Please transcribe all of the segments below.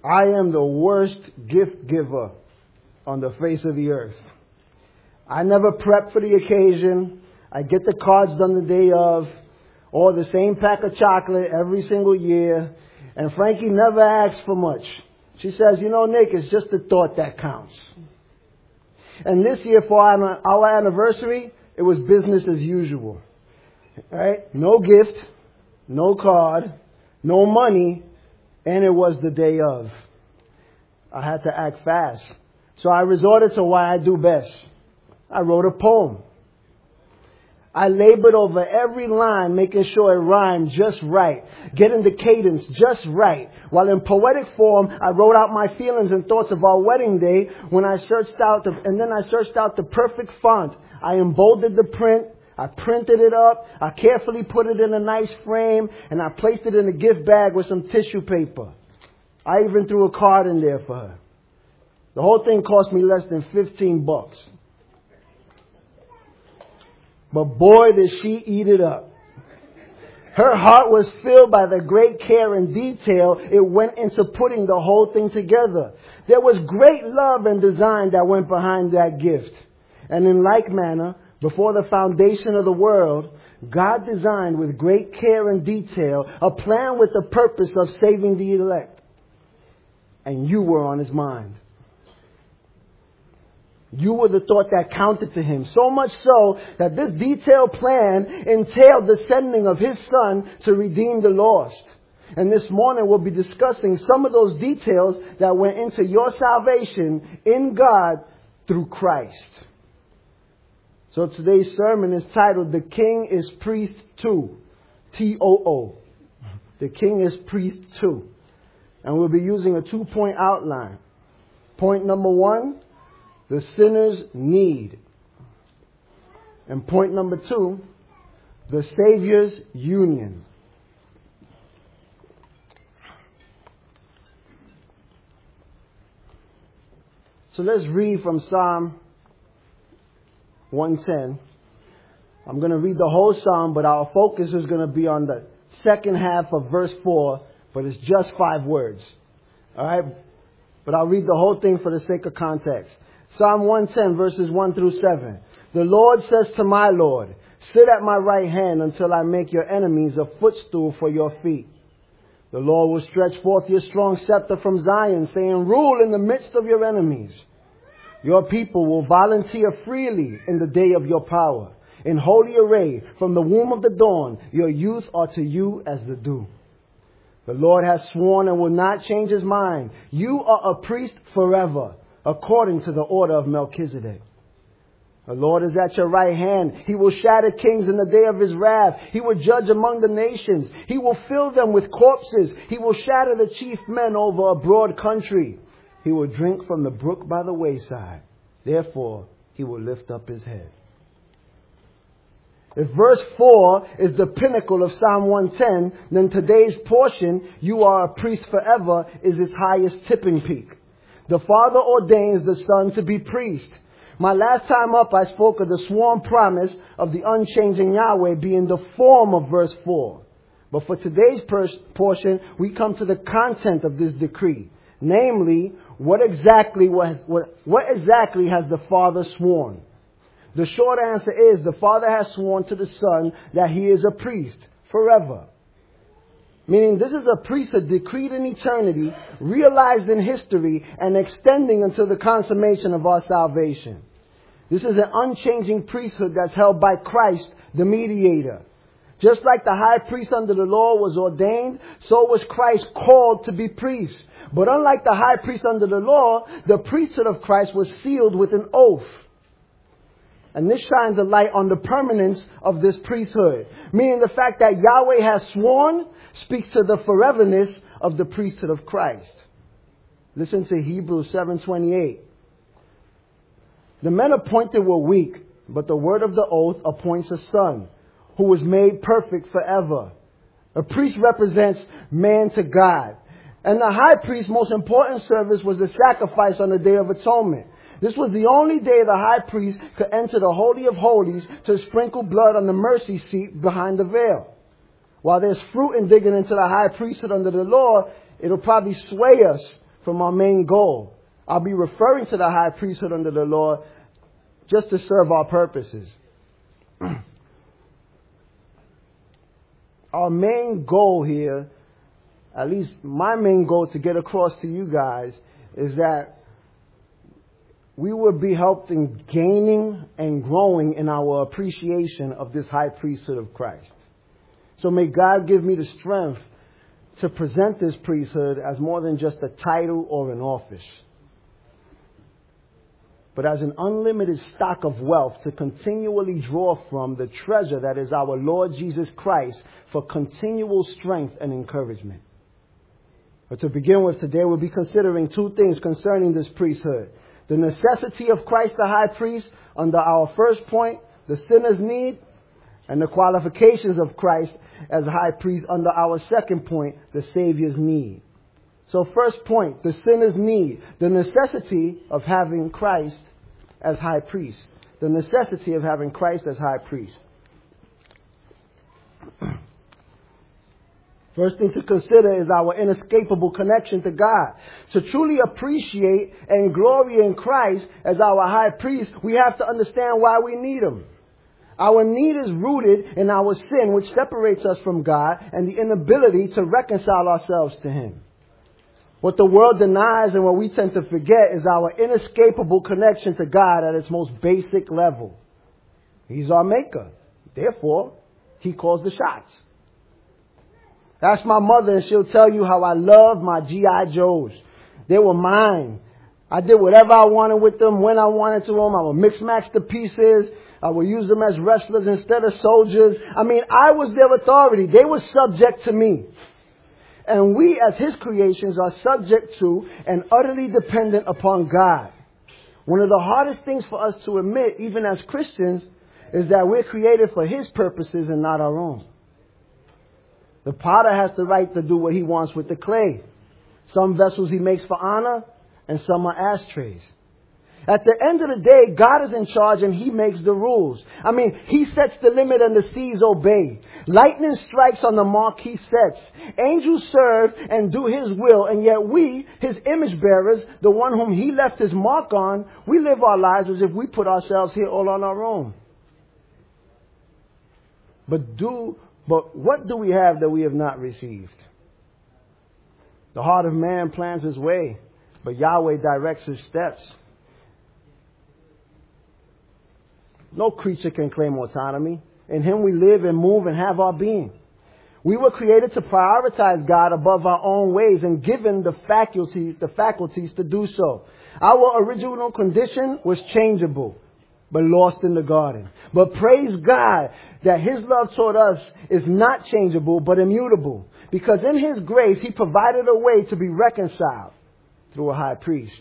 I am the worst gift giver on the face of the earth. I never prep for the occasion. I get the cards done the day of, or the same pack of chocolate every single year. And Frankie never asks for much. She says, you know, Nick, it's just the thought that counts. And this year for our anniversary, it was business as usual. Right? No gift, no card, no money, and it was the day of. I had to act fast. So I resorted to what I do best. I wrote a poem. I labored over every line, making sure it rhymed just right, getting the cadence just right. While in poetic form, I wrote out my feelings and thoughts of our wedding day when I searched out the perfect font. I emboldened the print. I printed it up. I carefully put it in a nice frame, and I placed it in a gift bag with some tissue paper. I even threw a card in there for her. The whole thing cost me less than $15. But boy, did she eat it up. Her heart was filled by the great care and detail it went into putting the whole thing together. There was great love and design that went behind that gift. And in like manner, before the foundation of the world, God designed with great care and detail a plan with the purpose of saving the elect. And you were on His mind. You were the thought that counted to Him. So much so that this detailed plan entailed the sending of His Son to redeem the lost. And this morning we'll be discussing some of those details that went into your salvation in God through Christ. So today's sermon is titled, The King is Priest Too. T-O-O. The King is Priest Too. And we'll be using a 2-point outline. Point number 1, the sinner's need. And point number 2, the Savior's union. So let's read from Psalm 110. I'm going to read the whole psalm, but our focus is going to be on the second half of verse 4, but it's just 5 words. All right? But I'll read the whole thing for the sake of context. Psalm 110, verses 1 through 7. The Lord says to my Lord, sit at my right hand until I make your enemies a footstool for your feet. The Lord will stretch forth your strong scepter from Zion, saying, rule in the midst of your enemies. Your people will volunteer freely in the day of your power. In holy array, from the womb of the dawn, your youth are to you as the dew. The Lord has sworn and will not change His mind. You are a priest forever, according to the order of Melchizedek. The Lord is at your right hand. He will shatter kings in the day of His wrath. He will judge among the nations. He will fill them with corpses. He will shatter the chief men over a broad country. He will drink from the brook by the wayside. Therefore, He will lift up His head. If verse 4 is the pinnacle of Psalm 110, then today's portion, you are a priest forever, is its highest tipping peak. The Father ordains the Son to be priest. My last time up, I spoke of the sworn promise of the unchanging Yahweh being the form of verse 4. But for today's portion, we come to the content of this decree. Namely, what exactly has the Father sworn? The short answer is the Father has sworn to the Son that He is a priest forever. Meaning this is a priesthood decreed in eternity, realized in history, and extending until the consummation of our salvation. This is an unchanging priesthood that's held by Christ, the mediator. Just like the high priest under the law was ordained, so was Christ called to be priest. But unlike the high priest under the law, the priesthood of Christ was sealed with an oath. And this shines a light on the permanence of this priesthood. Meaning the fact that Yahweh has sworn speaks to the foreverness of the priesthood of Christ. Listen to Hebrews 7:28. The men appointed were weak, but the word of the oath appoints a son, who was made perfect forever. A priest represents man to God. And the high priest's most important service was the sacrifice on the Day of Atonement. This was the only day the high priest could enter the Holy of Holies to sprinkle blood on the mercy seat behind the veil. While there's fruit in digging into the high priesthood under the law, it'll probably sway us from our main goal. I'll be referring to the high priesthood under the law just to serve our purposes. Our main goal here, at least my main goal to get across to you guys, is that we will be helped in gaining and growing in our appreciation of this high priesthood of Christ. So may God give me the strength to present this priesthood as more than just a title or an office, but as an unlimited stock of wealth to continually draw from the treasure that is our Lord Jesus Christ for continual strength and encouragement. But to begin with, today we'll be considering two things concerning this priesthood. The necessity of Christ the high priest under our first point, the sinner's need, and the qualifications of Christ as high priest under our second point, the Savior's need. So first point, the sinner's need, the necessity of having Christ as high priest. The necessity of having Christ as high priest. First thing to consider is our inescapable connection to God. To truly appreciate and glory in Christ as our high priest, we have to understand why we need Him. Our need is rooted in our sin, which separates us from God, and the inability to reconcile ourselves to Him. What the world denies and what we tend to forget is our inescapable connection to God at its most basic level. He's our maker. Therefore, He calls the shots. Ask my mother and she'll tell you how I love my G.I. Joes. They were mine. I did whatever I wanted with them, when I wanted to them. I would mix match the pieces. I would use them as wrestlers instead of soldiers. I mean, I was their authority. They were subject to me. And we as His creations are subject to and utterly dependent upon God. One of the hardest things for us to admit, even as Christians, is that we're created for His purposes and not our own. The potter has the right to do what he wants with the clay. Some vessels He makes for honor, and some are ashtrays. At the end of the day, God is in charge and He makes the rules. I mean, He sets the limit and the seas obey. Lightning strikes on the mark He sets. Angels serve and do His will, and yet we, His image bearers, the one whom He left His mark on, we live our lives as if we put ourselves here all on our own. But what do we have that we have not received? The heart of man plans his way, but Yahweh directs his steps. No creature can claim autonomy. In Him we live and move and have our being. We were created to prioritize God above our own ways and given the faculties to do so. Our original condition was changeable, but lost in the garden. But praise God that His love toward us is not changeable, but immutable. Because in His grace, He provided a way to be reconciled through a high priest.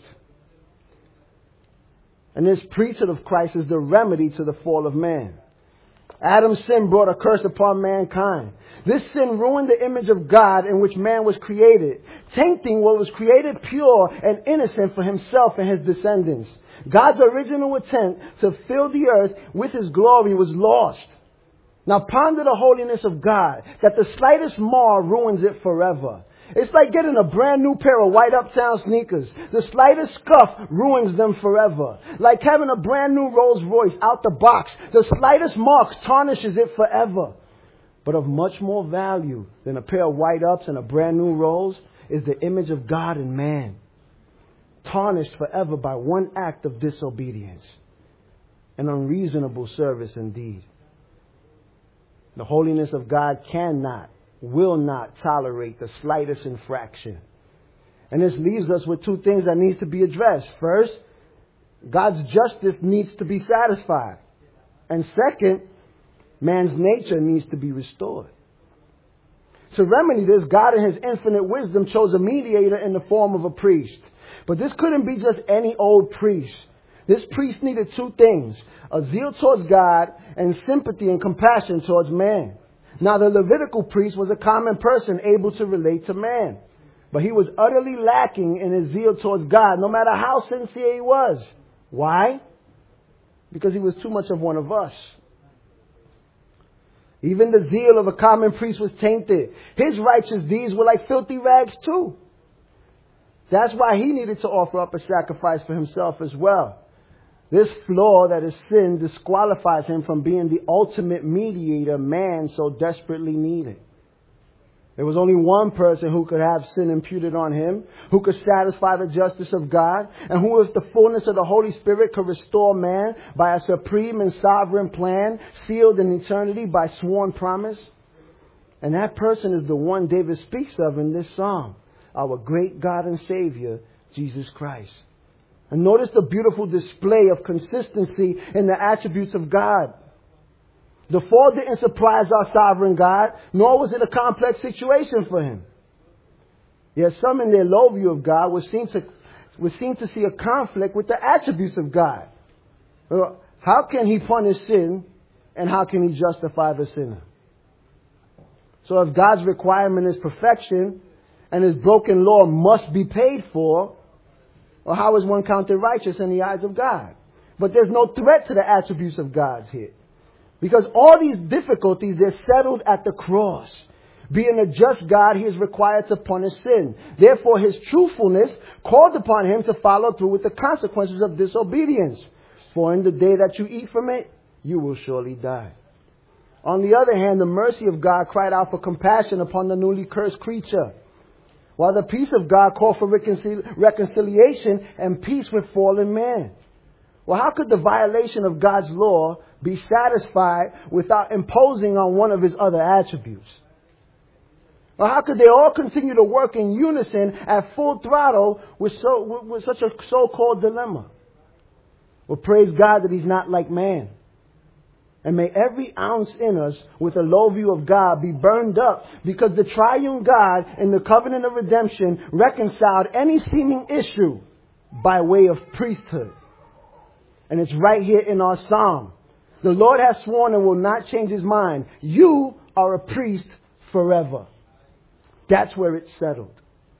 And this priesthood of Christ is the remedy to the fall of man. Adam's sin brought a curse upon mankind. This sin ruined the image of God in which man was created, tainting what was created pure and innocent for himself and his descendants. God's original intent to fill the earth with His glory was lost. Now ponder the holiness of God, that the slightest mar ruins it forever. It's like getting a brand new pair of white Uptown sneakers. The slightest scuff ruins them forever. Like having a brand new Rolls Royce out the box. The slightest mark tarnishes it forever. But of much more value than a pair of white Ups and a brand new Rolls is the image of God in man, tarnished forever by one act of disobedience. An unreasonable service indeed. The holiness of God will not tolerate the slightest infraction. And this leaves us with two things that needs to be addressed. First, God's justice needs to be satisfied. And second, man's nature needs to be restored. To remedy this, God in His infinite wisdom chose a mediator in the form of a priest. But this couldn't be just any old priest. This priest needed two things: a zeal towards God and sympathy and compassion towards man. Now the Levitical priest was a common person able to relate to man. But he was utterly lacking in his zeal towards God, no matter how sincere he was. Why? Because he was too much of one of us. Even the zeal of a common priest was tainted. His righteous deeds were like filthy rags too. That's why he needed to offer up a sacrifice for himself as well. This flaw that is sin disqualifies him from being the ultimate mediator man so desperately needed. There was only one person who could have sin imputed on him, who could satisfy the justice of God, and who, with the fullness of the Holy Spirit, could restore man by a supreme and sovereign plan, sealed in eternity by sworn promise. And that person is the one David speaks of in this psalm, our great God and Savior, Jesus Christ. And notice the beautiful display of consistency in the attributes of God. The fall didn't surprise our sovereign God, nor was it a complex situation for him. Yet some in their low view of God would seem to see a conflict with the attributes of God. How can he punish sin, and how can he justify the sinner? So if God's requirement is perfection, and his broken law must be paid for, well, how is one counted righteous in the eyes of God? But there's no threat to the attributes of God here. Because all these difficulties, they're settled at the cross. Being a just God, he is required to punish sin. Therefore, his truthfulness called upon him to follow through with the consequences of disobedience. For in the day that you eat from it, you will surely die. On the other hand, the mercy of God cried out for compassion upon the newly cursed creature, while the peace of God called for reconciliation and peace with fallen man. Well, how could the violation of God's law be satisfied without imposing on one of his other attributes? Well, how could they all continue to work in unison at full throttle with such a so-called dilemma? Well, praise God that he's not like man. And may every ounce in us with a low view of God be burned up, because the triune God in the covenant of redemption reconciled any seeming issue by way of priesthood. And it's right here in our psalm. The Lord has sworn and will not change his mind. You are a priest forever. That's where it's settled.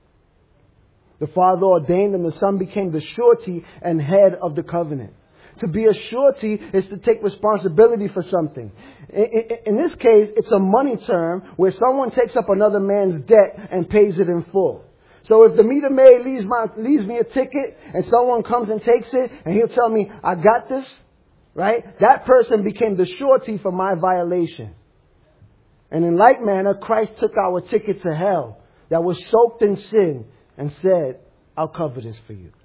The Father ordained and the Son became the surety and head of the covenant. To be a surety is to take responsibility for something. In this case, it's a money term where someone takes up another man's debt and pays it in full. So if the meter maid leaves me a ticket and someone comes and takes it and he'll tell me, I got this, right? That person became the surety for my violation. And in like manner, Christ took our ticket to hell that was soaked in sin and said, I'll cover this for you.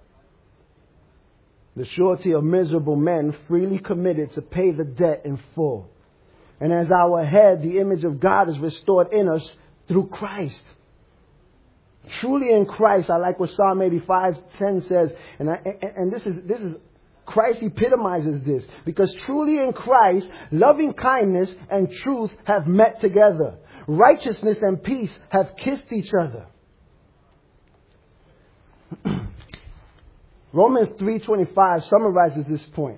The surety of miserable men freely committed to pay the debt in full. And as our head, the image of God is restored in us through Christ. Truly in Christ, I like what Psalm 85:10 says, and this is Christ epitomizes this, because truly in Christ, loving kindness and truth have met together. Righteousness and peace have kissed each other. Romans 3:25 summarizes this point.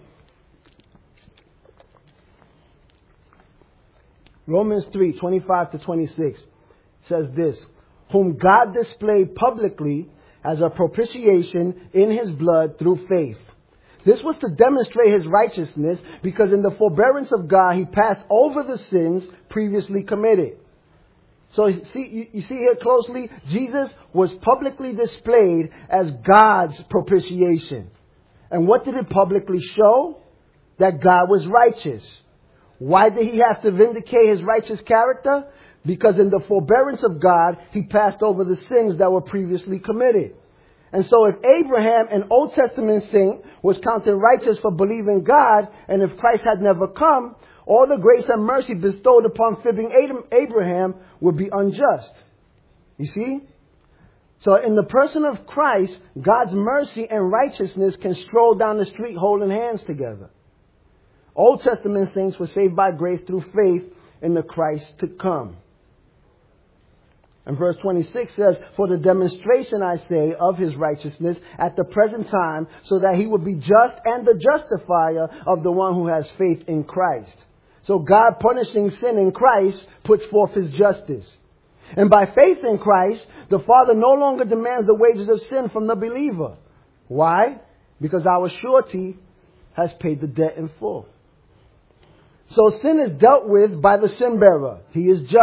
Romans 3:25-26 says this: whom God displayed publicly as a propitiation in his blood through faith. This was to demonstrate his righteousness, because in the forbearance of God he passed over the sins previously committed. So you see here closely, Jesus was publicly displayed as God's propitiation. And what did it publicly show? That God was righteous. Why did he have to vindicate his righteous character? Because in the forbearance of God, he passed over the sins that were previously committed. And so if Abraham, an Old Testament saint, was counted righteous for believing God, and if Christ had never come, all the grace and mercy bestowed upon fibbing Abraham would be unjust. You see? So in the person of Christ, God's mercy and righteousness can stroll down the street holding hands together. Old Testament saints were saved by grace through faith in the Christ to come. And verse 26 says, for the demonstration, I say, of his righteousness at the present time, so that he would be just and the justifier of the one who has faith in Christ. So God, punishing sin in Christ, puts forth his justice. And by faith in Christ, the Father no longer demands the wages of sin from the believer. Why? Because our surety has paid the debt in full. So sin is dealt with by the sin bearer. He is just.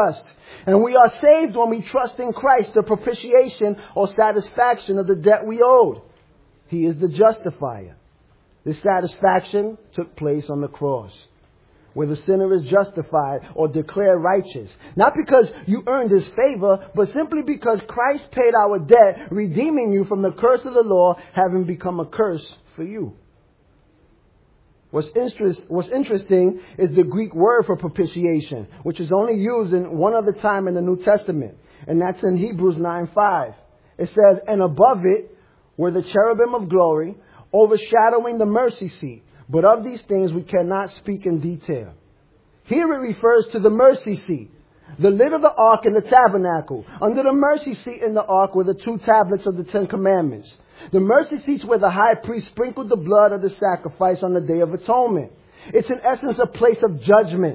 And we are saved when we trust in Christ, the propitiation or satisfaction of the debt we owed. He is the justifier. This satisfaction took place on the cross, where the sinner is justified or declared righteous. Not because you earned His favor, but simply because Christ paid our debt, redeeming you from the curse of the law, having become a curse for you. What's interesting is the Greek word for propitiation, which is only used in one other time in the New Testament. And that's in Hebrews 9:5. It says, and above it were the cherubim of glory, overshadowing the mercy seat. But of these things we cannot speak in detail. Here it refers to the mercy seat, the lid of the ark and the tabernacle. Under the mercy seat in the ark were the 2 tablets of the 10 Commandments. The mercy seats where the high priest sprinkled the blood of the sacrifice on the Day of Atonement. It's in essence a place of judgment.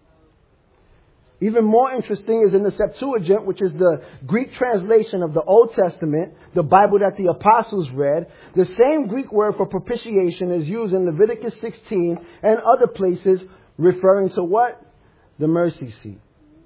Even more interesting is in the Septuagint, which is the Greek translation of the Old Testament, the Bible that the apostles read. The same Greek word for propitiation is used in Leviticus 16 and other places, referring to what? The mercy seat.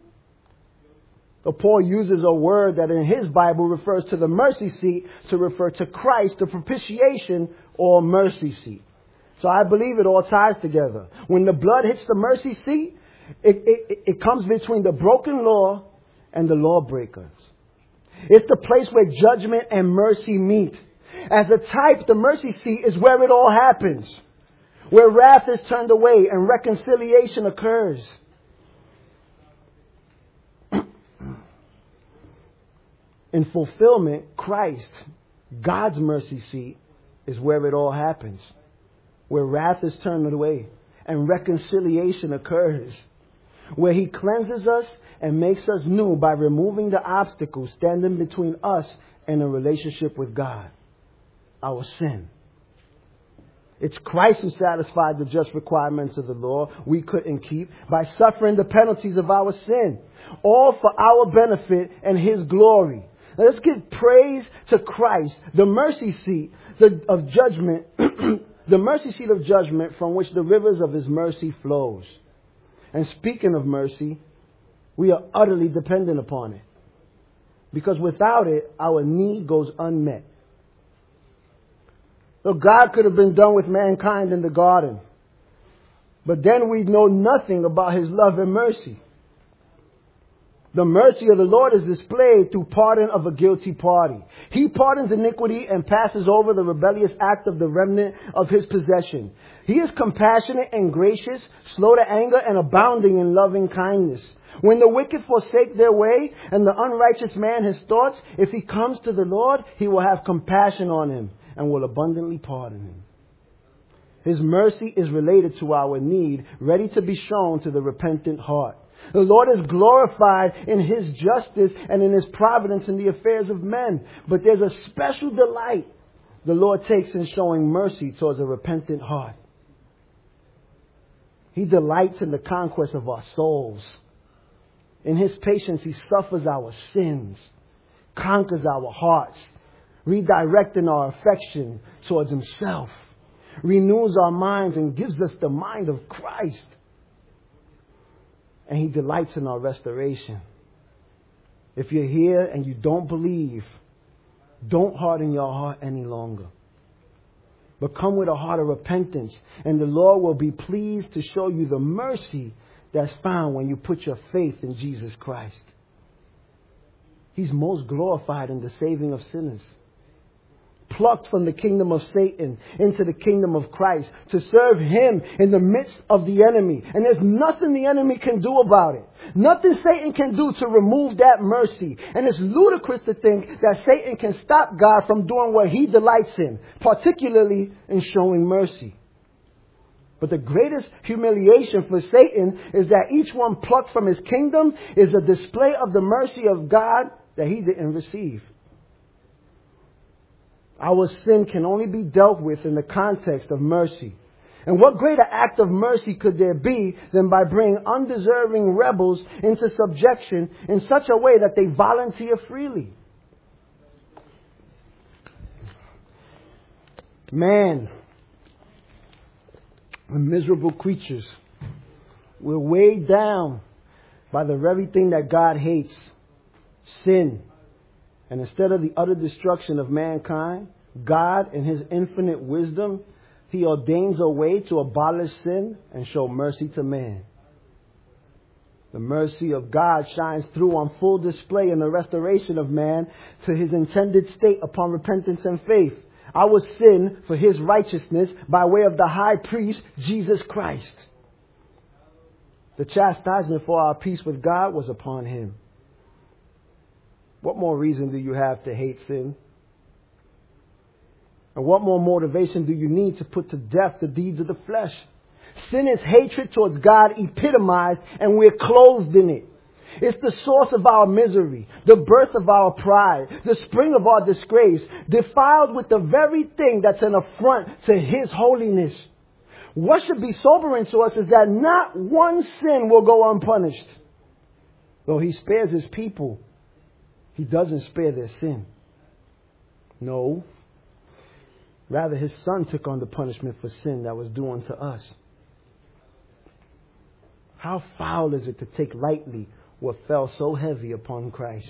So Paul uses a word that in his Bible refers to the mercy seat to refer to Christ, the propitiation or mercy seat. So I believe it all ties together. When the blood hits the mercy seat, it comes between the broken law and the lawbreakers. It's the place where judgment and mercy meet. As a type, the mercy seat is where it all happens, where wrath is turned away and reconciliation occurs. In fulfillment, Christ, God's mercy seat, is where it all happens, where wrath is turned away and reconciliation occurs, where He cleanses us and makes us new by removing the obstacles standing between us and a relationship with God, our sin. It's Christ who satisfied the just requirements of the law we couldn't keep by suffering the penalties of our sin, all for our benefit and His glory. Let's give praise to Christ, the mercy seat of judgment, the mercy seat of judgment from which the rivers of His mercy flows. And speaking of mercy, we are utterly dependent upon it, because without it, our need goes unmet. So God could have been done with mankind in the garden, but then we know nothing about His love and mercy. The mercy of the Lord is displayed through pardon of a guilty party. He pardons iniquity and passes over the rebellious act of the remnant of His possession. He is compassionate and gracious, slow to anger and abounding in loving kindness. When the wicked forsake their way and the unrighteous man his thoughts, if he comes to the Lord, He will have compassion on him and will abundantly pardon him. His mercy is related to our need, ready to be shown to the repentant heart. The Lord is glorified in His justice and in His providence in the affairs of men. But there's a special delight the Lord takes in showing mercy towards a repentant heart. He delights in the conquest of our souls. In His patience, He suffers our sins, conquers our hearts, redirecting our affection towards Himself, renews our minds and gives us the mind of Christ. And He delights in our restoration. If you're here and you don't believe, don't harden your heart any longer, but come with a heart of repentance, and the Lord will be pleased to show you the mercy that's found when you put your faith in Jesus Christ. He's most glorified in the saving of sinners, plucked from the kingdom of Satan into the kingdom of Christ to serve Him in the midst of the enemy. And there's nothing the enemy can do about it. Nothing Satan can do to remove that mercy. And it's ludicrous to think that Satan can stop God from doing what He delights in, particularly in showing mercy. But the greatest humiliation for Satan is that each one plucked from his kingdom is a display of the mercy of God that he didn't receive. Our sin can only be dealt with in the context of mercy. And what greater act of mercy could there be than by bringing undeserving rebels into subjection in such a way that they volunteer freely? Man, we're miserable creatures. We're weighed down by the very thing that God hates, sin. And instead of the utter destruction of mankind, God, in His infinite wisdom, He ordains a way to abolish sin and show mercy to man. The mercy of God shines through on full display in the restoration of man to his intended state upon repentance and faith. Our sin for His righteousness by way of the high priest, Jesus Christ. The chastisement for our peace with God was upon Him. What more reason do you have to hate sin? And what more motivation do you need to put to death the deeds of the flesh? Sin is hatred towards God epitomized, and we're clothed in it. It's the source of our misery, the birth of our pride, the spring of our disgrace, defiled with the very thing that's an affront to His holiness. What should be sobering to us is that not one sin will go unpunished. Though He spares His people, He doesn't spare their sin. No. Rather, His Son took on the punishment for sin that was due unto us. How foul is it to take lightly what fell so heavy upon Christ?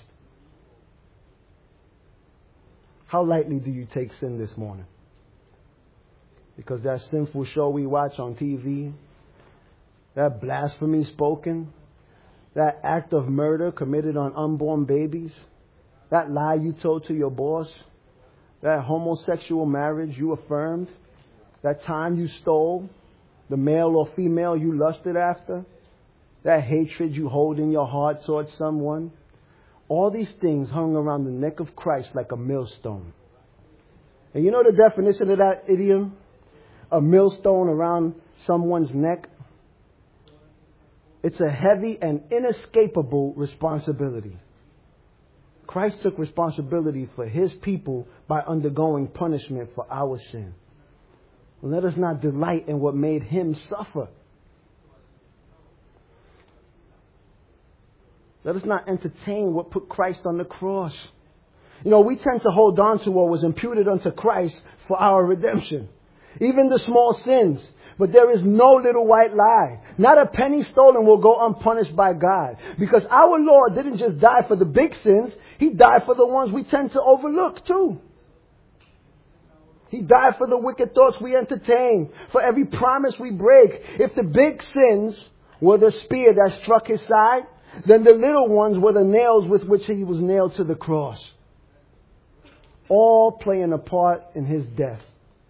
How lightly do you take sin this morning? Because that sinful show we watch on TV, that blasphemy spoken, that act of murder committed on unborn babies, that lie you told to your boss, that homosexual marriage you affirmed, that time you stole, the male or female you lusted after, that hatred you hold in your heart towards someone. All these things hung around the neck of Christ like a millstone. And you know the definition of that idiom? A millstone around someone's neck? It's a heavy and inescapable responsibility. Christ took responsibility for His people by undergoing punishment for our sin. Let us not delight in what made Him suffer. Let us not entertain what put Christ on the cross. You know, we tend to hold on to what was imputed unto Christ for our redemption. Even the small sins. But there is no little white lie. Not a penny stolen will go unpunished by God. Because our Lord didn't just die for the big sins. He died for the ones we tend to overlook too. He died for the wicked thoughts we entertain. For every promise we break. If the big sins were the spear that struck His side, then the little ones were the nails with which He was nailed to the cross. All playing a part in His death.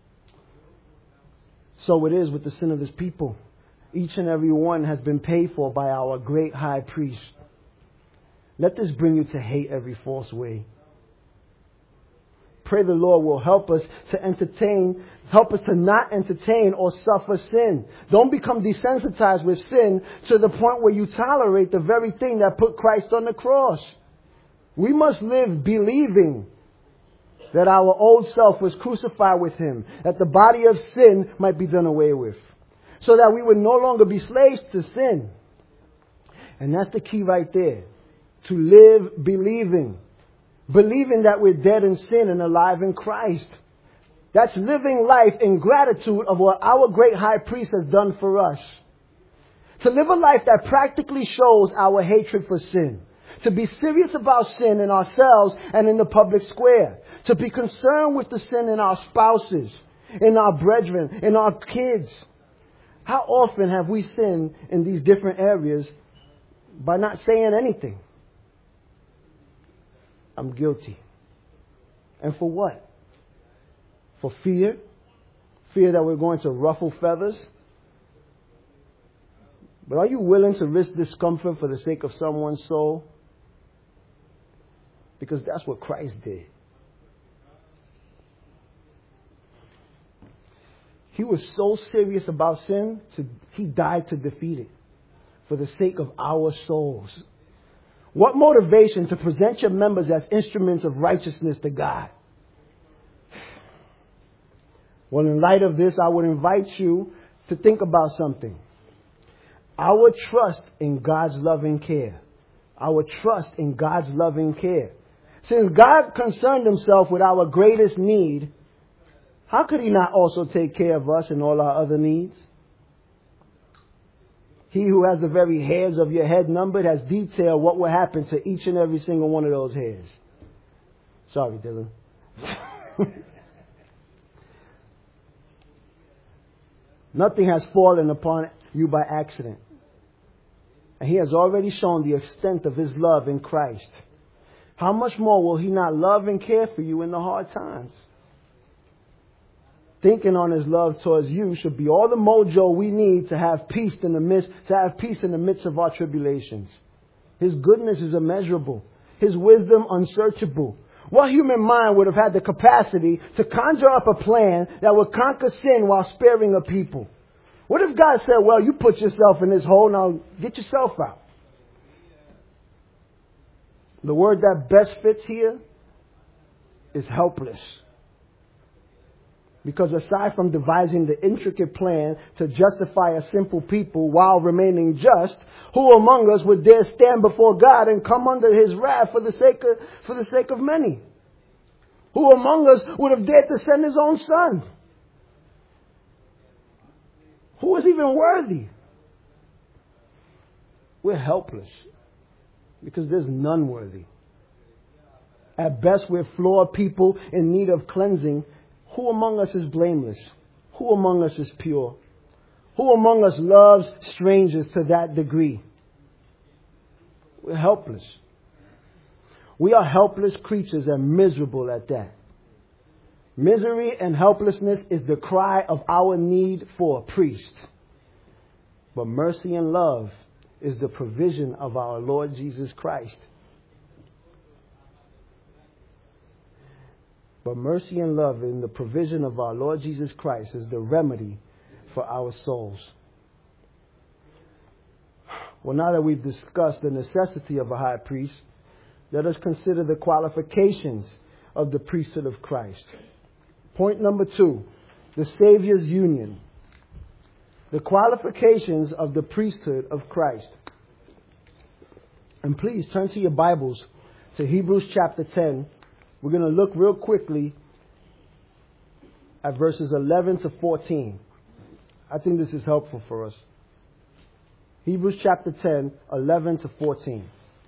So it is with the sin of His people. Each and every one has been paid for by our great high priest. Let this bring you to hate every false way. Pray the Lord will help us to not entertain or suffer sin. Don't become desensitized with sin to the point where you tolerate the very thing that put Christ on the cross. We must live believing that our old self was crucified with Him, that the body of sin might be done away with, so that we would no longer be slaves to sin. And that's the key right there. To live believing. Believing that we're dead in sin and alive in Christ. That's living life in gratitude of what our great high priest has done for us. To live a life that practically shows our hatred for sin. To be serious about sin in ourselves and in the public square. To be concerned with the sin in our spouses, in our brethren, in our kids. How often have we sinned in these different areas by not saying anything? I'm guilty. And for what? For fear? Fear that we're going to ruffle feathers? But are you willing to risk discomfort for the sake of someone's soul? Because that's what Christ did. He was so serious about sin, He died to defeat it for the sake of our souls. What motivation to present your members as instruments of righteousness to God? Well, in light of this, I would invite you to think about something. Our trust in God's loving care. Our trust in God's loving care. Since God concerned Himself with our greatest need, how could He not also take care of us and all our other needs? He who has the very hairs of your head numbered has detailed what will happen to each and every single one of those hairs. Sorry, Dylan. Nothing has fallen upon you by accident. And He has already shown the extent of His love in Christ. How much more will He not love and care for you in the hard times? Thinking on His love towards you should be all the mojo we need to have peace in the midst of our tribulations. His goodness is immeasurable. His wisdom unsearchable. What human mind would have had the capacity to conjure up a plan that would conquer sin while sparing a people? What if God said, well, you put yourself in this hole, now get yourself out? The word that best fits here is helpless. Because aside from devising the intricate plan to justify a simple people while remaining just, who among us would dare stand before God and come under His wrath for the sake of many? Who among us would have dared to send His own Son? Who is even worthy? We're helpless because there's none worthy. At best, we're flawed people in need of cleansing. Who among us is blameless? Who among us is pure? Who among us loves strangers to that degree? We're helpless. We are helpless creatures and miserable at that. Misery and helplessness is the cry of our need for a priest. But mercy and love is the provision of our Lord Jesus Christ. But mercy and love in the provision of our Lord Jesus Christ is the remedy for our souls. Well, now that we've discussed the necessity of a high priest, let us consider the qualifications of the priesthood of Christ. Point number 2, the Savior's union. The qualifications of the priesthood of Christ. And please turn to your Bibles to Hebrews chapter 10. We're going to look real quickly at verses 11 to 14. I think this is helpful for us. Hebrews chapter 10, 11 to 14.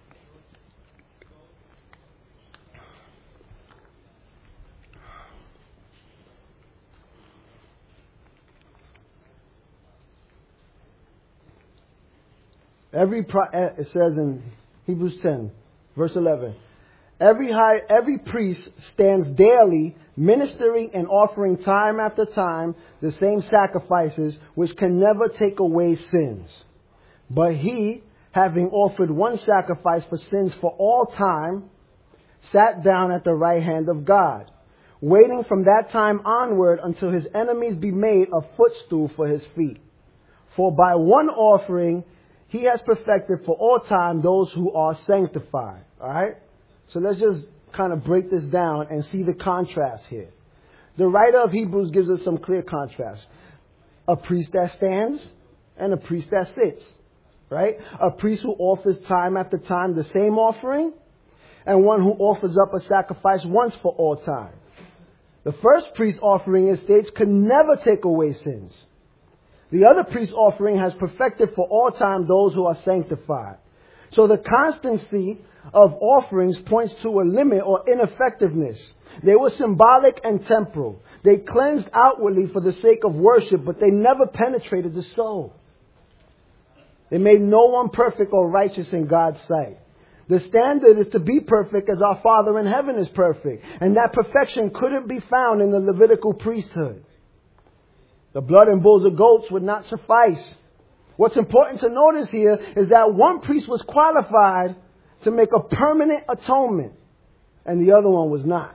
It says in Hebrews 10, verse 11, Every priest stands daily ministering and offering time after time the same sacrifices which can never take away sins. But he, having offered one sacrifice for sins for all time, sat down at the right hand of God, waiting from that time onward until his enemies be made a footstool for his feet. For by one offering he has perfected for all time those who are sanctified. All right? So let's just kind of break this down and see the contrast here. The writer of Hebrews gives us some clear contrast. A priest that stands and a priest that sits. Right? A priest who offers time after time the same offering, and one who offers up a sacrifice once for all time. The first priest offering, it states, could never take away sins. The other priest offering has perfected for all time those who are sanctified. So the constancy of offerings points to a limit or ineffectiveness. They were symbolic and temporal. They cleansed outwardly for the sake of worship, but they never penetrated the soul. They made no one perfect or righteous in God's sight. The standard is to be perfect as our Father in heaven is perfect. And that perfection couldn't be found in the Levitical priesthood. The blood and bulls or goats would not suffice. What's important to notice here is that one priest was qualified to make a permanent atonement, and the other one was not.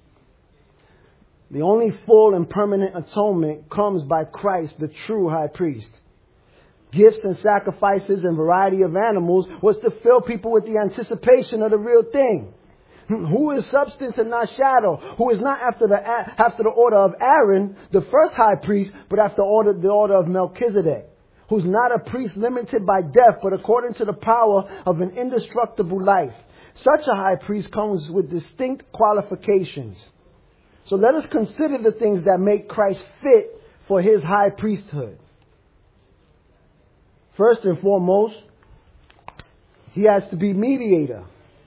The only full and permanent atonement comes by Christ, the true high priest. Gifts and sacrifices and variety of animals was to fill people with the anticipation of the real thing. Who is substance and not shadow? Who is not after the order of Aaron, the first high priest, but after the order of Melchizedek. Who's not a priest limited by death, but according to the power of an indestructible life. Such a high priest comes with distinct qualifications. So let us consider the things that make Christ fit for his high priesthood. First and foremost, he has to be mediator.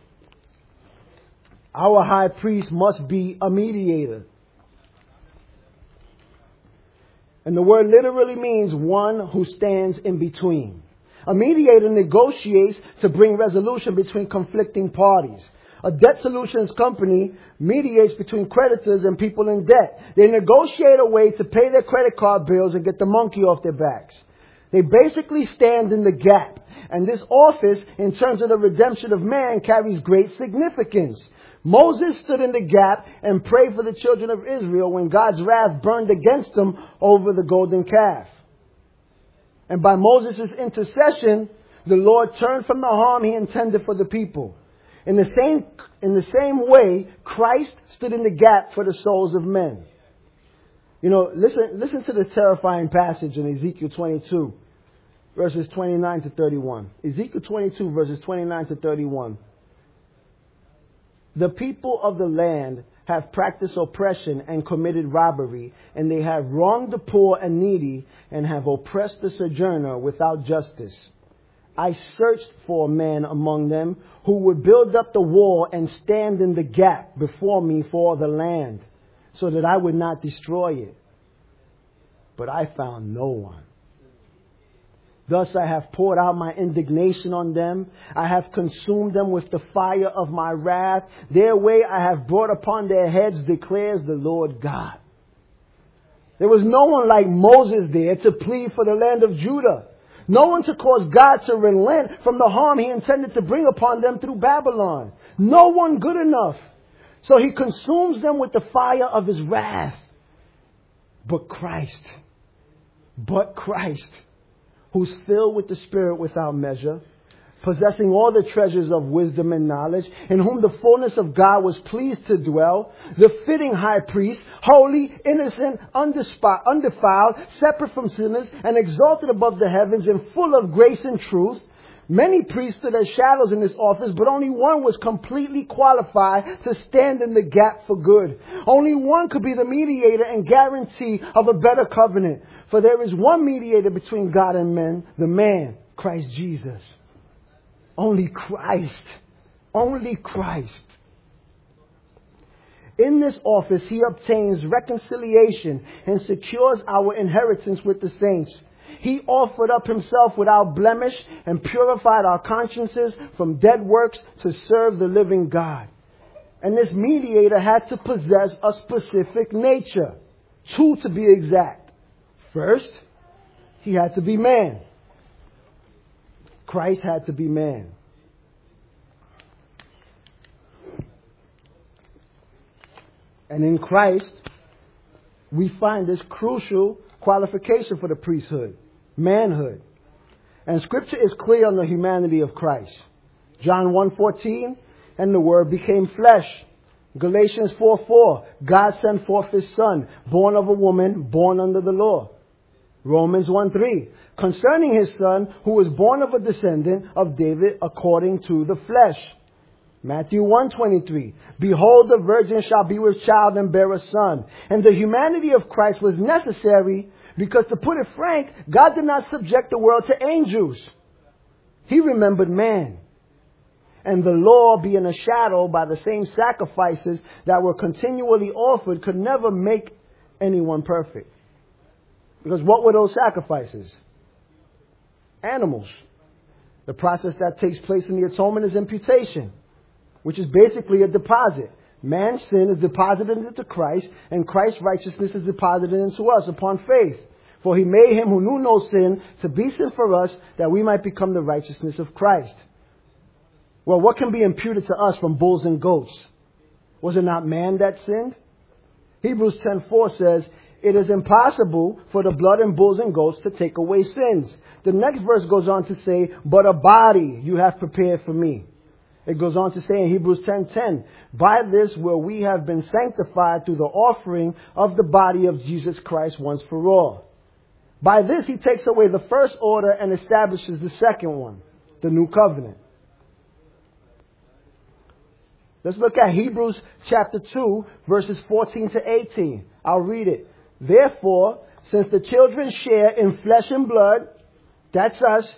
Our high priest must be a mediator. And the word literally means one who stands in between. A mediator negotiates to bring resolution between conflicting parties. A debt solutions company mediates between creditors and people in debt. They negotiate a way to pay their credit card bills and get the monkey off their backs. They basically stand in the gap. And this office, in terms of the redemption of man, carries great significance. Moses stood in the gap and prayed for the children of Israel when God's wrath burned against them over the golden calf. And by Moses' intercession, the Lord turned from the harm he intended for the people. In the same way, Christ stood in the gap for the souls of men. You know, listen to this terrifying passage in Ezekiel 22, verses 29 to 31. Ezekiel 22, verses 29 to 31. The people of the land have practiced oppression and committed robbery, and they have wronged the poor and needy, and have oppressed the sojourner without justice. I searched for a man among them who would build up the wall and stand in the gap before me for the land, so that I would not destroy it. But I found no one. Thus I have poured out my indignation on them. I have consumed them with the fire of my wrath. Their way I have brought upon their heads, declares the Lord God. There was no one like Moses there to plead for the land of Judah. No one to cause God to relent from the harm he intended to bring upon them through Babylon. No one good enough. So he consumes them with the fire of his wrath. But Christ, who's filled with the Spirit without measure, possessing all the treasures of wisdom and knowledge, in whom the fullness of God was pleased to dwell, the fitting high priest, holy, innocent, undefiled, separate from sinners, and exalted above the heavens, and full of grace and truth. Many priests stood as shadows in this office, but only one was completely qualified to stand in the gap for good. Only one could be the mediator and guarantee of a better covenant. For there is one mediator between God and men, the man, Christ Jesus. Only Christ. Only Christ. In this office, he obtains reconciliation and secures our inheritance with the saints. He offered up himself without blemish and purified our consciences from dead works to serve the living God. And this mediator had to possess a specific nature. Two to be exact. First, he had to be man. Christ had to be man. And in Christ, we find this crucial qualification for the priesthood, manhood. And Scripture is clear on the humanity of Christ. John 1:14, and the Word became flesh. Galatians 4:4, God sent forth His Son, born of a woman, born under the law. Romans 1:3, concerning His Son, who was born of a descendant of David according to the flesh. Matthew 1:23, behold, the virgin shall be with child and bear a son. And the humanity of Christ was necessary because, to put it frank, God did not subject the world to angels. He remembered man. And the law, being a shadow by the same sacrifices that were continually offered, could never make anyone perfect. Because what were those sacrifices? Animals. The process that takes place in the atonement is imputation, which is basically a deposit. Man's sin is deposited into Christ, and Christ's righteousness is deposited into us upon faith. For He made Him who knew no sin to be sin for us, that we might become the righteousness of Christ. Well, what can be imputed to us from bulls and goats? Was it not man that sinned? Hebrews 10:4 says, it is impossible for the blood in bulls and goats to take away sins. The next verse goes on to say, but a body you have prepared for me. It goes on to say in Hebrews 10:10, by this will we have been sanctified through the offering of the body of Jesus Christ once for all. By this He takes away the first order and establishes the second one, the new covenant. Let's look at Hebrews chapter 2, verses 14 to 18. I'll read it. Therefore, since the children share in flesh and blood, That's us.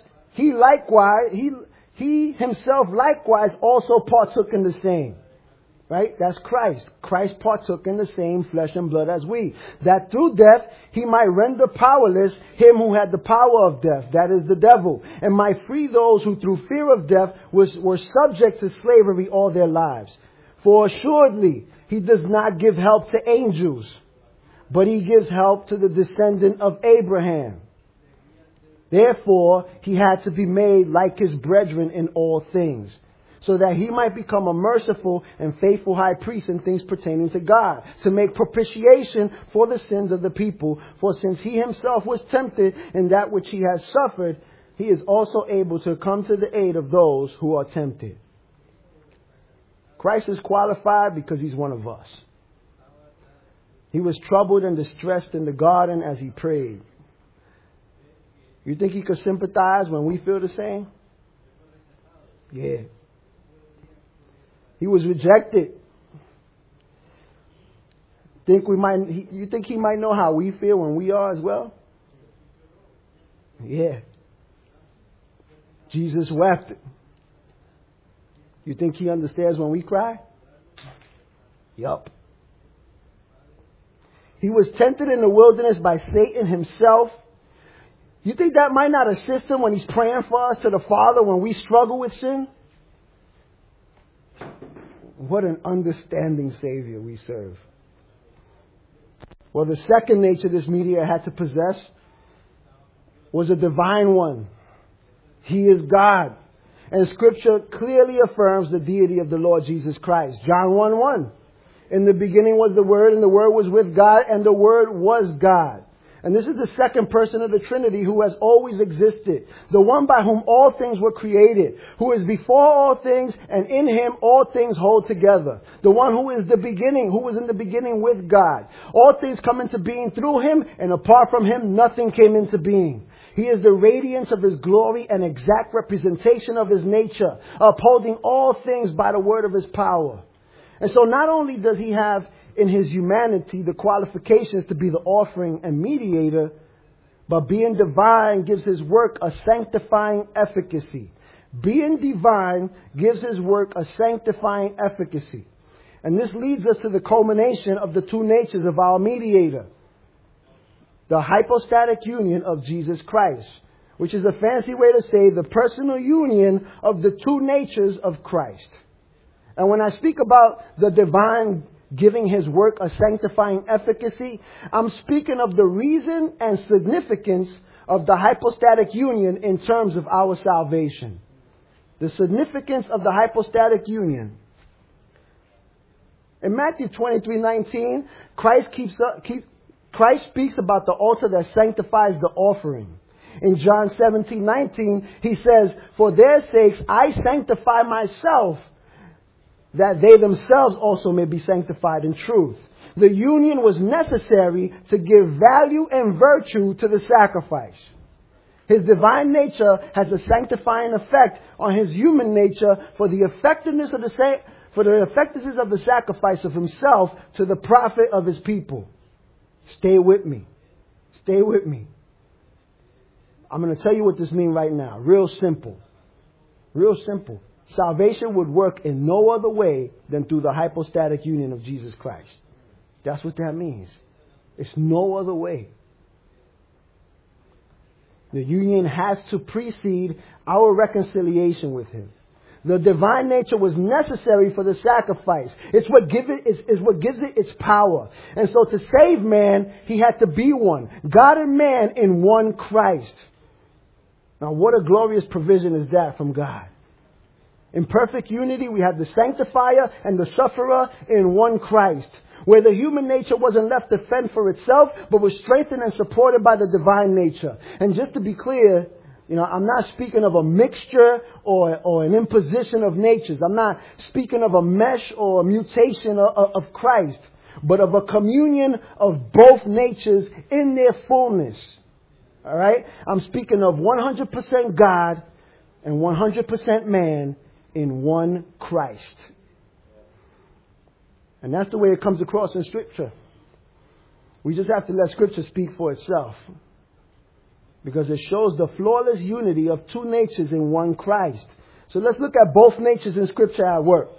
He himself likewise also partook in the same. Right? That's Christ. Christ partook in the same flesh and blood as we. That through death he might render powerless him who had the power of death, that is the devil, and might free those who through fear of death were subject to slavery all their lives. For assuredly he does not give help to angels, but he gives help to the descendant of Abraham. Therefore he had to be made like his brethren in all things, so that he might become a merciful and faithful high priest in things pertaining to God, to make propitiation for the sins of the people. For since he himself was tempted in that which he has suffered, he is also able to come to the aid of those who are tempted. Christ is qualified because he's one of us. He was troubled and distressed in the garden as he prayed. You think he could sympathize when we feel the same? Yeah. He was rejected. You think he might know how we feel when we are as well? Yeah. Jesus wept. You think he understands when we cry? Yup. He was tempted in the wilderness by Satan himself. You think that might not assist him when he's praying for us to the Father when we struggle with sin? What an understanding Savior we serve. Well, the second nature this mediator had to possess was a divine one. He is God. And Scripture clearly affirms the deity of the Lord Jesus Christ. John 1:1. In the beginning was the Word, and the Word was with God, and the Word was God. And this is the second person of the Trinity who has always existed. The one by whom all things were created. Who is before all things, and in him all things hold together. The one who is the beginning, who was in the beginning with God. All things come into being through him, and apart from him nothing came into being. He is the radiance of his glory and exact representation of his nature, upholding all things by the word of his power. And so not only does he have in his humanity the qualifications to be the offering and mediator, but being divine gives his work a sanctifying efficacy. Being divine gives his work a sanctifying efficacy. And this leads us to the culmination of the two natures of our mediator. The hypostatic union of Jesus Christ, which is a fancy way to say the personal union of the two natures of Christ. And when I speak about the divine giving his work a sanctifying efficacy, I'm speaking of the reason and significance of the hypostatic union in terms of our salvation. The significance of the hypostatic union. In Matthew 23:19, Christ speaks about the altar that sanctifies the offering. In John 17:19, he says, "For their sakes I sanctify myself, that they themselves also may be sanctified in truth." The union was necessary to give value and virtue to the sacrifice. His divine nature has a sanctifying effect on his human nature for the effectiveness of the sacrifice of himself to the profit of his people. Stay with me. Stay with me. I'm going to tell you what this means right now. Real simple. Real simple. Salvation would work in no other way than through the hypostatic union of Jesus Christ. That's what that means. It's no other way. The union has to precede our reconciliation with him. The divine nature was necessary for the sacrifice. It's what gives it its power. And so to save man, he had to be one. God and man in one Christ. Now what a glorious provision is that from God. In perfect unity, we have the sanctifier and the sufferer in one Christ, where the human nature wasn't left to fend for itself, but was strengthened and supported by the divine nature. And just to be clear, I'm not speaking of a mixture or an imposition of natures. I'm not speaking of a mesh or a mutation of Christ, but of a communion of both natures in their fullness. All right? I'm speaking of 100% God and 100% man in one Christ. And that's the way it comes across in Scripture. We just have to let Scripture speak for itself. because it shows the flawless unity of two natures in one Christ. So let's look at both natures in Scripture at work.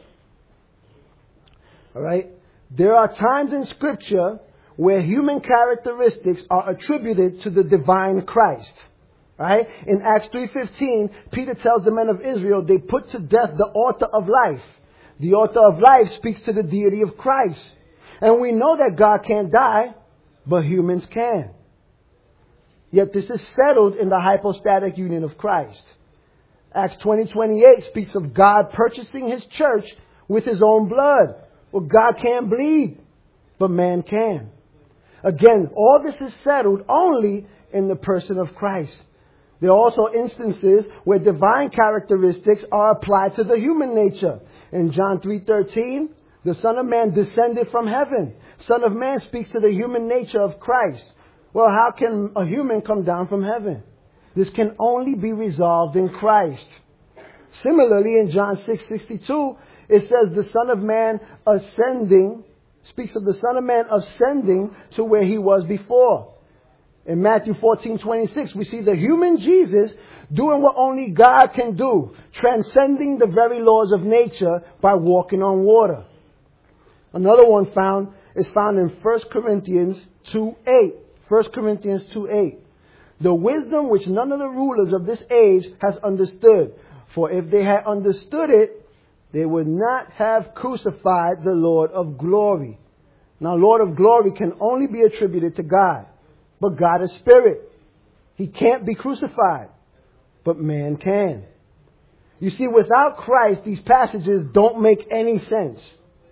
All right? There are times in Scripture where human characteristics are attributed to the divine Christ. Right? In Acts 3:15, Peter tells the men of Israel they put to death the author of life. The author of life speaks to the deity of Christ. And we know that God can't die, but humans can. Yet this is settled in the hypostatic union of Christ. Acts 20:28 speaks of God purchasing His church with His own blood. Well, God can't bleed, but man can. Again, all this is settled only in the person of Christ. There are also instances where divine characteristics are applied to the human nature. In John 3:13, the Son of Man descended from heaven. Son of Man speaks to the human nature of Christ. Well, how can a human come down from heaven? This can only be resolved in Christ. Similarly, in John 6:62, it says the Son of Man ascending, speaks of the Son of Man ascending to where He was before. In Matthew 14:26, we see the human Jesus doing what only God can do, transcending the very laws of nature by walking on water. Another one is found in 1 Corinthians 2:8. 1 Corinthians 2:8. The wisdom which none of the rulers of this age has understood. For if they had understood it, they would not have crucified the Lord of glory. Now, Lord of glory can only be attributed to God. But God is spirit. He can't be crucified. But man can. You see, without Christ, these passages don't make any sense.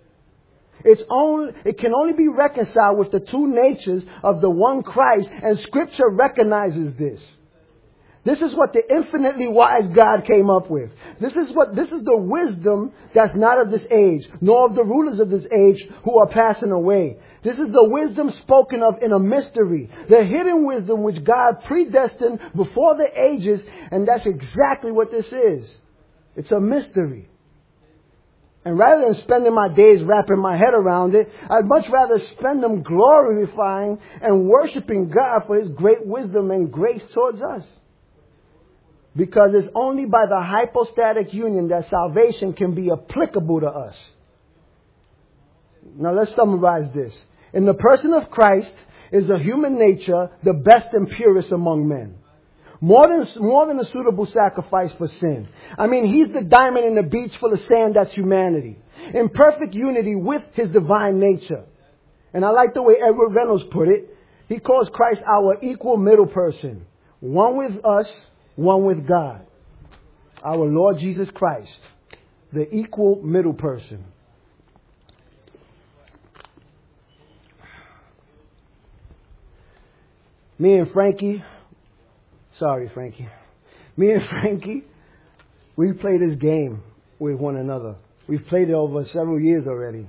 It can only be reconciled with the two natures of the one Christ, and Scripture recognizes this. This is what the infinitely wise God came up with. This is the wisdom that's not of this age, nor of the rulers of this age who are passing away. This is the wisdom spoken of in a mystery, the hidden wisdom which God predestined before the ages, and that's exactly what this is. It's a mystery. And rather than spending my days wrapping my head around it, I'd much rather spend them glorifying and worshiping God for His great wisdom and grace towards us. Because it's only by the hypostatic union that salvation can be applicable to us. Now let's summarize this. In the person of Christ is a human nature, the best and purest among men. More than a suitable sacrifice for sin. I mean, He's the diamond in the beach full of sand that's humanity. In perfect unity with His divine nature. And I like the way Edward Reynolds put it. He calls Christ our equal middle person. One with us, one with God. Our Lord Jesus Christ. The equal middle person. Me and Frankie, we play this game with one another. We've played it over several years already.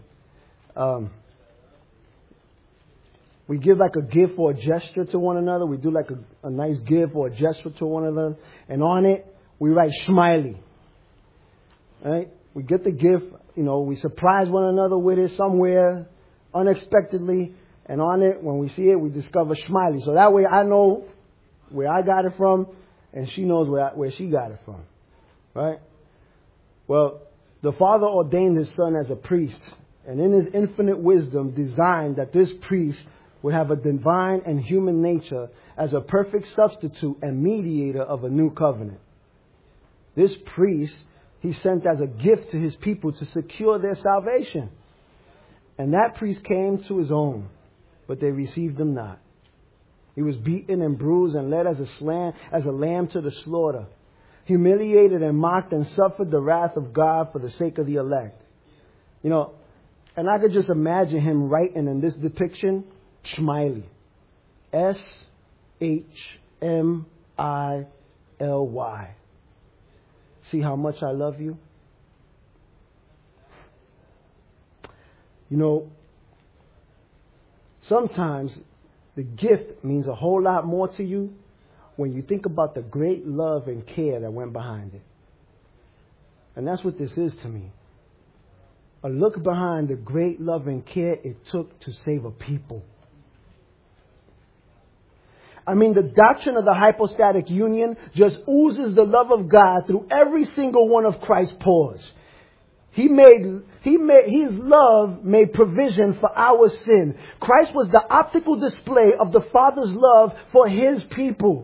We give like a gift or a gesture to one another. We do like a nice gift or a gesture to one another. And on it, we write smiley. Right? We get the gift, we surprise one another with it somewhere unexpectedly. And on it, when we see it, we discover smiley. So that way I know where I got it from, and she knows where she got it from. Right? Well, the Father ordained His Son as a priest, and in His infinite wisdom designed that this priest would have a divine and human nature as a perfect substitute and mediator of a new covenant. This priest He sent as a gift to His people to secure their salvation. And that priest came to His own, but they received Him not. He was beaten and bruised and led as a lamb to the slaughter, humiliated and mocked and suffered the wrath of God for the sake of the elect. And I could just imagine Him writing in this depiction, Smiley. S-H-M-I-L-Y. See how much I love you? Sometimes the gift means a whole lot more to you when you think about the great love and care that went behind it. And that's what this is to me. A look behind the great love and care it took to save a people. I mean, the doctrine of the hypostatic union just oozes the love of God through every single one of Christ's pores. His love made provision for our sin. Christ was the optical display of the Father's love for His people.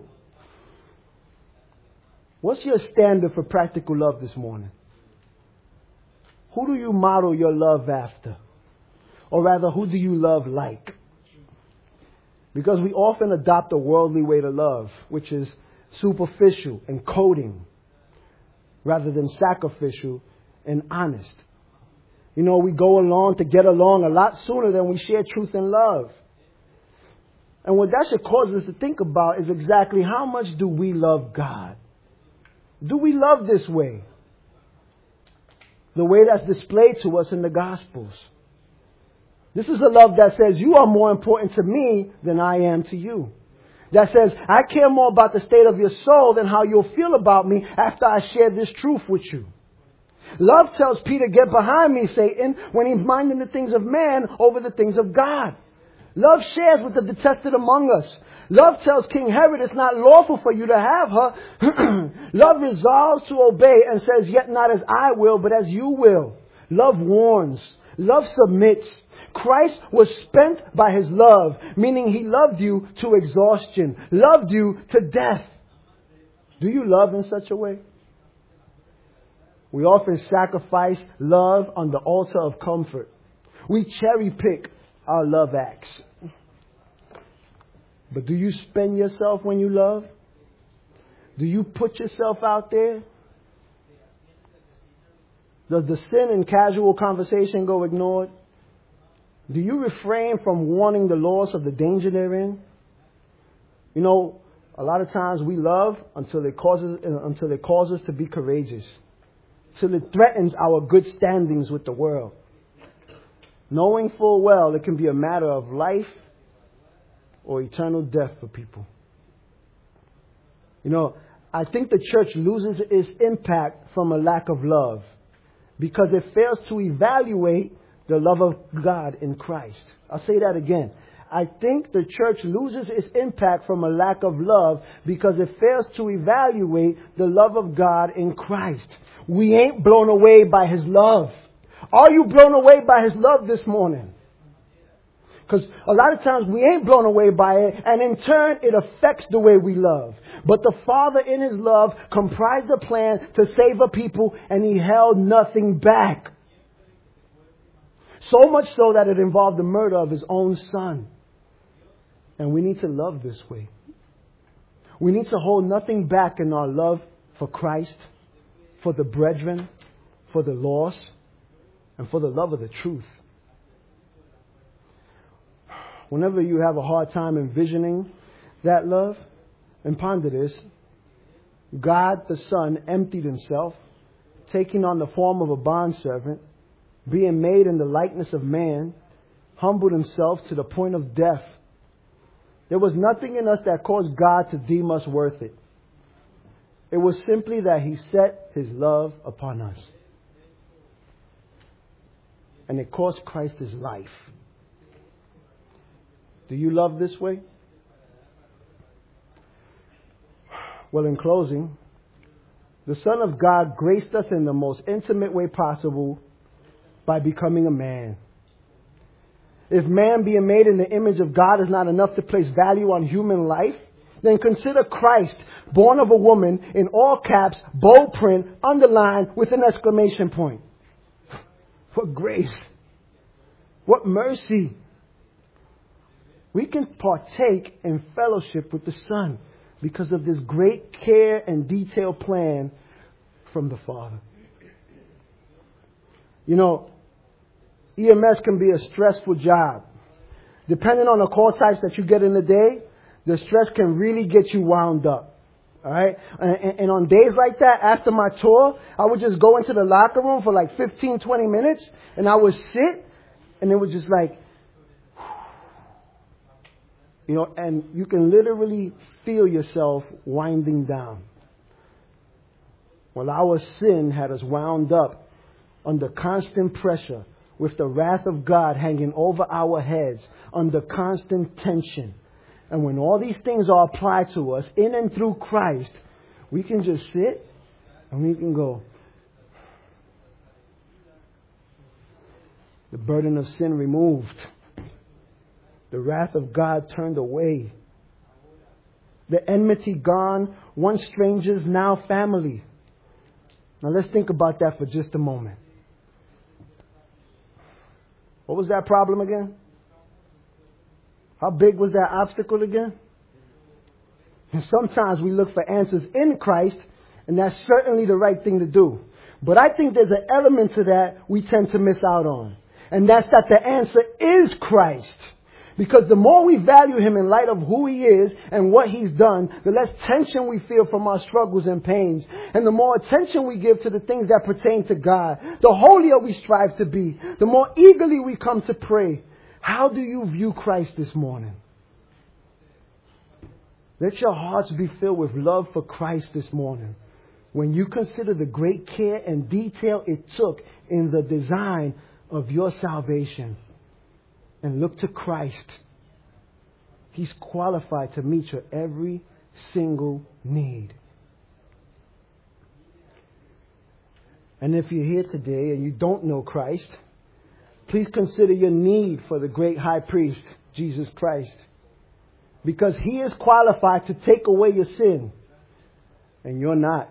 What's your standard for practical love this morning? Who do you model your love after? Or rather, who do you love like? Because we often adopt a worldly way to love, which is superficial and coding, rather than sacrificial and honest. You know, we go along to get along a lot sooner than we share truth and love. And what that should cause us to think about is exactly how much do we love God? Do we love this way? The way that's displayed to us in the Gospels. This is a love that says you are more important to me than I am to you. That says I care more about the state of your soul than how you'll feel about me after I share this truth with you. Love tells Peter, get behind me, Satan, when he's minding the things of man over the things of God. Love shares with the detested among us. Love tells King Herod it's not lawful for you to have her. Love resolves to obey and says, yet not as I will, but as you will. Love warns. Love submits. Christ was spent by His love, meaning He loved you to exhaustion, loved you to death. Do you love in such a way? We often sacrifice love on the altar of comfort. We cherry pick our love acts. But do you spend yourself when you love? Do you put yourself out there? Does the sin in casual conversation go ignored? Do you refrain from warning the lost of the danger they're in? You know, a lot of times we love until it causes us to be courageous. Till it threatens our good standings with the world. Knowing full well it can be a matter of life or eternal death for people. You know, I think the church loses its impact from a lack of love because it fails to evaluate the love of God in Christ. I'll say that again. I think the church loses its impact from a lack of love because it fails to evaluate the love of God in Christ. We ain't blown away by His love. Are you blown away by His love this morning? Because a lot of times we ain't blown away by it, and in turn it affects the way we love. But the Father in His love comprised a plan to save a people, and He held nothing back. So much so that it involved the murder of His own Son. And we need to love this way. We need to hold nothing back in our love for Christ, for the brethren, for the lost, and for the love of the truth. Whenever you have a hard time envisioning that love, and ponder this, God the Son emptied Himself, taking on the form of a bondservant, being made in the likeness of man, humbled Himself to the point of death. There was nothing in us that caused God to deem us worth it. It was simply that He set His love upon us. And it cost Christ His life. Do you love this way? Well, in closing, the Son of God graced us in the most intimate way possible by becoming a man. If man being made in the image of God is not enough to place value on human life, then consider Christ, born of a woman, in all caps, bold print, underlined with an exclamation point. What grace! What mercy! We can partake in fellowship with the Son because of this great care and detailed plan from the Father. You know, EMS can be a stressful job. Depending on the call types that you get in the day, the stress can really get you wound up. All right? And on days like that, after my tour, I would just go into the locker room for like 15, 20 minutes, and I would sit, and it was just like, you know, and you can literally feel yourself winding down. Well, our sin had us wound up under constant pressure with the wrath of God hanging over our heads, under constant tension. And when all these things are applied to us in and through Christ, we can just sit and we can go, the burden of sin removed. The wrath of God turned away. The enmity gone. Once strangers, now family. Now let's think about that for just a moment. What was that problem again? How big was that obstacle again? And sometimes we look for answers in Christ, and that's certainly the right thing to do. But I think there's an element to that we tend to miss out on. And that's that the answer is Christ. Because the more we value Him in light of who He is and what He's done, the less tension we feel from our struggles and pains. And the more attention we give to the things that pertain to God, the holier we strive to be, the more eagerly we come to pray. How do you view Christ this morning? Let your hearts be filled with love for Christ this morning. When you consider the great care and detail it took in the design of your salvation, and look to Christ. He's qualified to meet your every single need. And if you're here today and you don't know Christ, please consider your need for the great high priest, Jesus Christ. Because He is qualified to take away your sin. And you're not.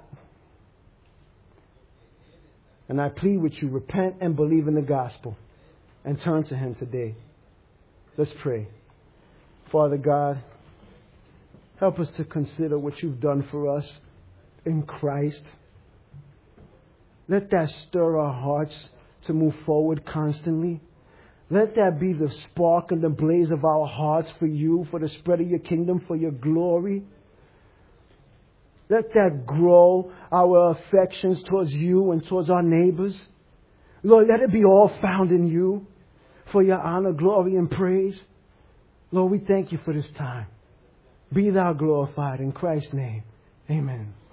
And I plead with you, repent and believe in the gospel. And turn to Him today. Let's pray. Father God, help us to consider what You've done for us in Christ. Let that stir our hearts to move forward constantly. Let that be the spark and the blaze of our hearts for You, for the spread of Your kingdom, for Your glory. Let that grow our affections towards You and towards our neighbors. Lord, let it be all found in You for Your honor, glory, and praise. Lord, we thank You for this time. Be Thou glorified in Christ's name. Amen.